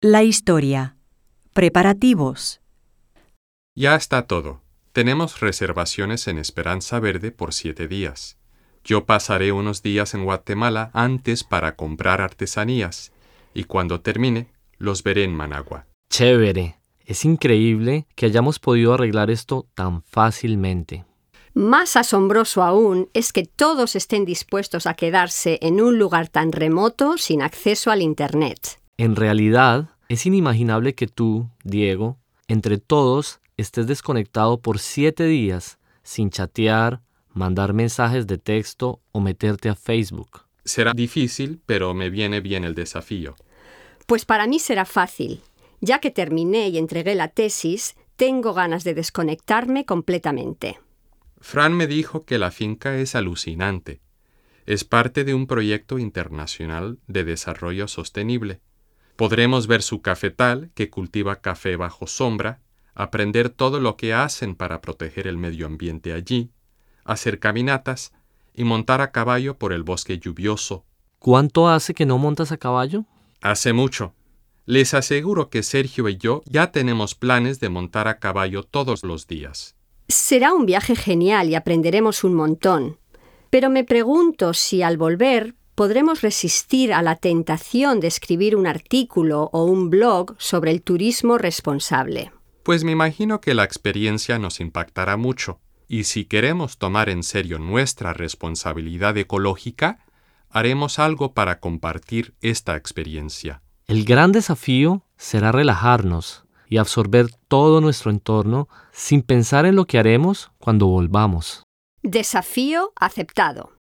La historia. Preparativos. Ya está todo. Tenemos reservaciones en Esperanza Verde por 7 días. Yo pasaré unos días en Guatemala antes para comprar artesanías y cuando termine, los veré en Managua. Chévere. Es increíble que hayamos podido arreglar esto tan fácilmente. Más asombroso aún es que todos estén dispuestos a quedarse en un lugar tan remoto sin acceso al Internet. En realidad, es inimaginable que tú, Diego, entre todos estés desconectado por 7 días sin chatear, mandar mensajes de texto o meterte a Facebook. Será difícil, pero me viene bien el desafío. Pues para mí será fácil. Ya que terminé y entregué la tesis, tengo ganas de desconectarme completamente. Fran me dijo que la finca es alucinante. Es parte de un proyecto internacional de desarrollo sostenible. Podremos ver su cafetal, que cultiva café bajo sombra, aprender todo lo que hacen para proteger el medio ambiente allí, hacer caminatas y montar a caballo por el bosque lluvioso. ¿Cuánto hace que no montas a caballo? Hace mucho. Les aseguro que Sergio y yo ya tenemos planes de montar a caballo todos los días. Será un viaje genial y aprenderemos un montón. Pero me pregunto si al volver podremos resistir a la tentación de escribir un artículo o un blog sobre el turismo responsable. Pues me imagino que la experiencia nos impactará mucho, y si queremos tomar en serio nuestra responsabilidad ecológica, haremos algo para compartir esta experiencia. El gran desafío será relajarnos y absorber todo nuestro entorno sin pensar en lo que haremos cuando volvamos. Desafío aceptado.